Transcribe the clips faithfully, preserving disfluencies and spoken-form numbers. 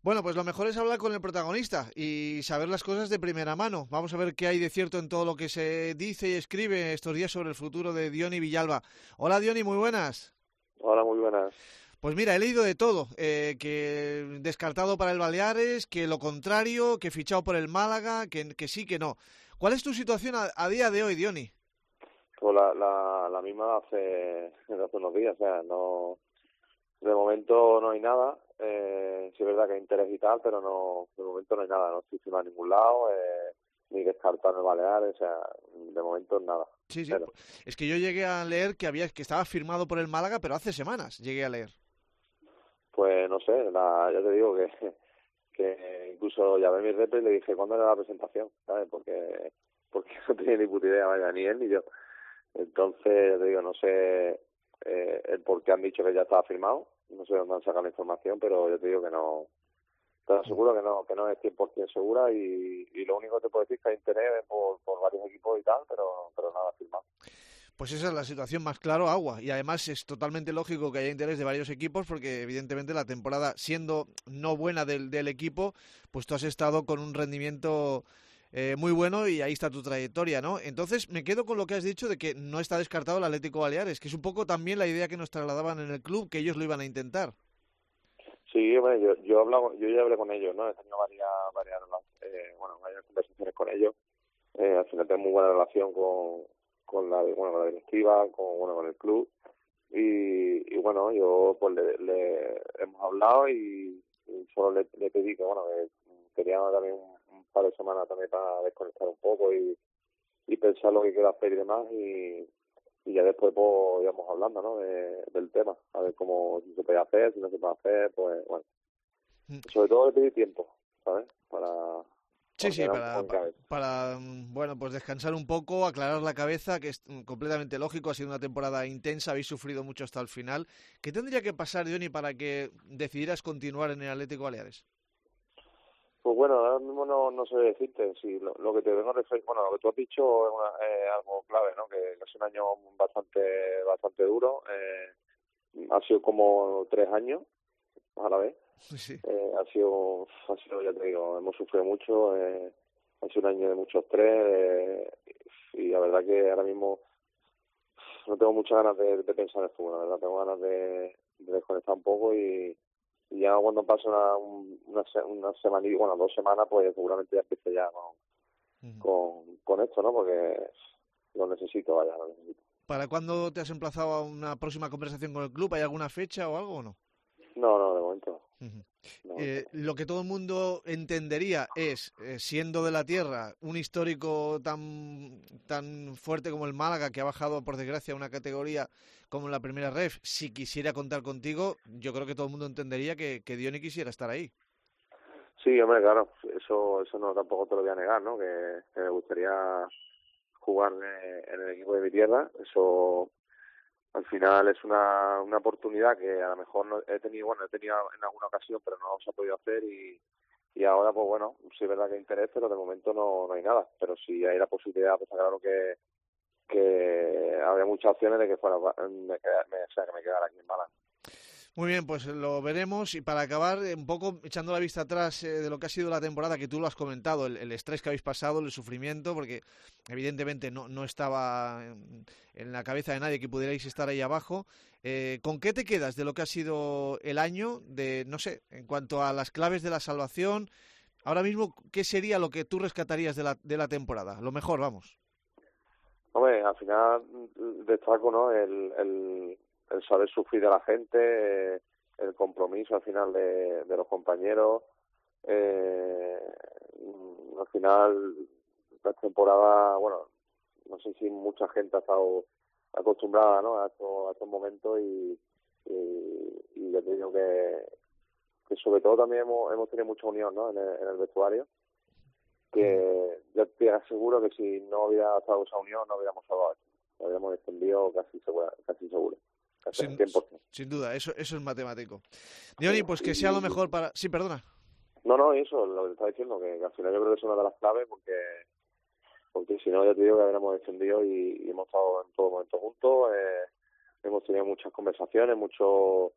Bueno, pues lo mejor es hablar con el protagonista y saber las cosas de primera mano. Vamos a ver qué hay de cierto en todo lo que se dice y escribe estos días sobre el futuro de Diony Villalba. Hola Diony, muy buenas. Hola, muy buenas. Pues mira, he leído de todo, eh, que descartado para el Baleares, que lo contrario, que fichado por el Málaga, que, que sí, que no. ¿Cuál es tu situación a, a día de hoy, Diony? Pues la, la, la misma hace, hace unos días, o sea, no, de momento no hay nada. Eh, sí es verdad que hay interés y tal, pero no, de momento no hay nada, no estoy firmado a ningún lado, eh, ni descartado en el Baleares, o sea, de momento nada, Sí, sí. pero Es que yo llegué a leer que había, que estaba firmado por el Málaga, pero hace semanas llegué a leer. pues no sé, la, ya te digo que, que incluso llamé a mi rep y le dije cuándo era la presentación, ¿sabes? Porque, porque no tenía ni puta idea, vaya, ni él ni yo. Entonces, ya te digo, no sé eh, el por qué han dicho que ya estaba firmado, no sé dónde han sacado la información, pero yo te digo que no, te aseguro que no, que no es cien por ciento segura y, y lo único que te puedo decir es que hay interés por, por varios equipos y tal, pero, pero nada firmado. Pues esa es la situación más claro, agua. Y además es totalmente lógico que haya interés de varios equipos porque evidentemente la temporada, siendo no buena del, del equipo, pues tú has estado con un rendimiento eh, muy bueno y ahí está tu trayectoria, ¿no? Entonces me quedo con lo que has dicho de que no está descartado el Atlético Baleares, que es un poco también la idea que nos trasladaban en el club, que ellos lo iban a intentar. Sí, bueno, yo, yo, hablaba, yo ya hablé con ellos, ¿no? He tenido varias, varias, eh, bueno, varias conversaciones con ellos. Eh, al final tengo muy buena relación con, con la, bueno, con la directiva, con, bueno, con el club. Y, y bueno, yo pues le, le hemos hablado y, y solo le, le pedí que bueno que quería también un, un par de semanas también para desconectar un poco y, y pensar lo que quiero hacer y demás y, y ya después pues íbamos hablando, ¿no? De, del tema, a ver cómo si se puede hacer, si no se puede hacer, pues bueno, sobre todo le pedí tiempo, ¿sabes? Para Sí, sí, ordenar un poco para, mi pa- cabeza. para, mm, bueno, pues descansar un poco, aclarar la cabeza, que es mm, completamente lógico, ha sido una temporada intensa, habéis sufrido mucho hasta el final. ¿Qué tendría que pasar, Johnny, para que decidieras continuar en el Atlético Baleares? Pues bueno, ahora mismo no, no sé decirte, si lo, lo que te vengo a referir, bueno, lo que tú has dicho es, una, es algo clave, ¿no? Que es un año bastante bastante duro, eh, ha sido como tres años a la vez, Sí. eh, ha sido, ha sido, ya te digo, hemos sufrido mucho, eh, ha sido un año de mucho estrés eh, y la verdad que ahora mismo no tengo muchas ganas de, de pensar en el fútbol, la verdad, tengo ganas de, de desconectar un poco y y ya cuando pase una, un- una, se- una semana, bueno, dos semanas, pues seguramente ya empiece ya con, Ujú. con, con esto, ¿no? Porque lo necesito, vaya, lo necesito. ¿Para cuándo te has emplazado a una próxima conversación con el club? ¿Hay alguna fecha o algo o no? No, no, de momento no. Ujú. De momento Eh, no. lo que todo el mundo entendería es, eh, siendo de la tierra, un histórico tan, tan fuerte como el Málaga, que ha bajado, por desgracia, a una categoría como la primera ref, si quisiera contar contigo, yo creo que todo el mundo entendería que, que Diony quisiera estar ahí. Sí, hombre, claro, eso eso no tampoco te lo voy a negar, ¿no? Que, que me gustaría jugar eh, en el equipo de mi tierra. Eso al final es una, una oportunidad que a lo mejor no he tenido, bueno, he tenido en alguna ocasión, pero no se ha podido hacer y, y ahora, pues bueno, sí es verdad que hay interés, pero de momento no, no hay nada. Pero si hay la posibilidad, pues claro que, que habría muchas opciones de que fuera, de que, me, o sea, que me quedara aquí en Málaga. Muy bien, pues lo veremos. Y para acabar, eh, un poco echando la vista atrás eh, de lo que ha sido la temporada, que tú lo has comentado, el, el estrés que habéis pasado, el sufrimiento, porque evidentemente no, no estaba en, en la cabeza de nadie que pudierais estar ahí abajo. Eh, ¿con qué te quedas de lo que ha sido el año? De, no sé, en cuanto a las claves de la salvación, ahora mismo, ¿qué sería lo que tú rescatarías de la, de la temporada? Lo mejor, vamos. Hombre, al final mm, destaco, ¿no? El, el, el saber sufrir de la gente, eh, el compromiso al final de, de los compañeros. Eh, mm, al final, la temporada, bueno, no sé si mucha gente ha estado acostumbrada, ¿no? A estos, a estos momentos y, y, y yo te digo que, que sobre todo también hemos, hemos tenido mucha unión, ¿no? En el, en el vestuario que yo te aseguro que si no hubiera estado esa unión no hubiéramos salvado esto. Lo habríamos extendido casi seguro, casi seguro, casi al Sin, cien por ciento. sin duda, eso, eso es matemático. Sí. Diony, pues que sea lo Y, mejor para... Sí, perdona. no, no, eso, lo que te estaba diciendo, que, que al final yo creo que es una de las claves porque porque si no, ya te digo que habríamos extendido y, y hemos estado en todo momento juntos, eh, hemos tenido muchas conversaciones, mucho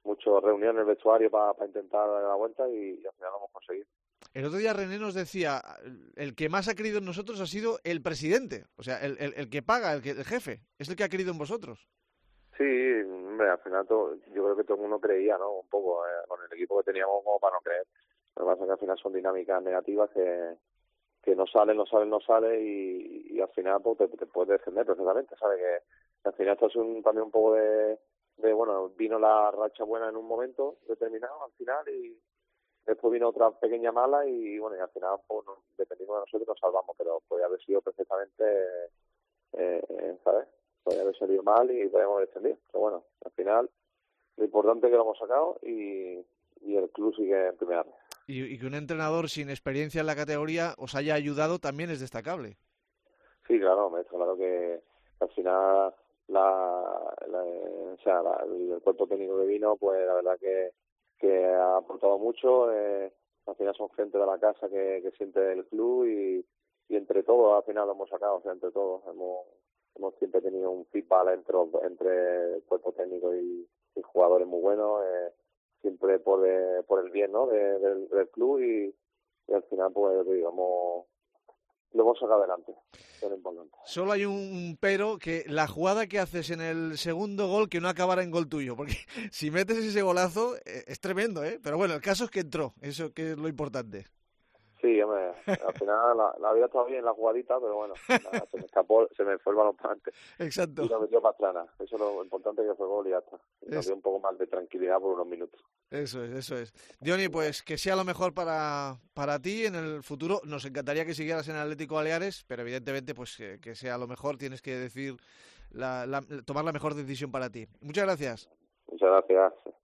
muchas reuniones en el vestuario para pa intentar dar la vuelta y, y al final lo hemos conseguido. El otro día René nos decía, el que más ha creído en nosotros ha sido el presidente, o sea, el, el, el que paga, el, que, el jefe, es el que ha creído en vosotros. Sí, hombre, al final todo, yo creo que todo el mundo creía, ¿no? Un poco, eh, con el equipo que teníamos como para no creer. Lo que pasa es que al final son dinámicas negativas que, que no salen, no salen, no salen y, y al final pues, te, te puedes defender perfectamente, ¿sabes? Que al final esto es un, también un poco de, de, bueno, vino la racha buena en un momento determinado al final y después vino otra pequeña mala y bueno, y al final, pues, no, dependiendo de nosotros, nos salvamos, pero podría haber sido perfectamente, eh, ¿sabes? Podría haber salido mal y podríamos haber descendido. Pero bueno, al final, lo importante es que lo hemos sacado y, y el club sigue en primera red. Y, y que un entrenador sin experiencia en la categoría os haya ayudado también es destacable. Sí, claro, me está claro que al final, la, la, o sea, la, el cuerpo técnico que vino, pues la verdad que que ha aportado mucho, eh, al final son gente de la casa que, que siente el club y, y entre todos al final lo hemos sacado, o sea, entre todos hemos hemos siempre tenido un feedback entre, entre el cuerpo técnico y, y jugadores muy buenos, eh, siempre por, de, por el bien, ¿no? de, del, del club y, y al final pues digamos lo hemos sacado adelante, es lo importante. Solo hay un pero, que la jugada que haces en el segundo gol que no acabara en gol tuyo, porque si metes ese golazo eh, es tremendo, ¿eh? Pero bueno, el caso es que entró, eso que es lo importante. Sí, hombre, al final la, la vida estaba bien la jugadita, pero bueno, nada, se me escapó, se me fue el balón para adelante. Exacto. Y lo metió para atrás. Eso es lo importante, que fue gol y ya está. Y nos es... dio un poco más de tranquilidad por unos minutos. Eso es, eso es. Diony, pues que sea lo mejor para, para ti en el futuro. Nos encantaría que siguieras en Atlético Baleares, pero evidentemente pues que, que sea lo mejor, tienes que decir la, la, tomar la mejor decisión para ti. Muchas gracias. Muchas gracias.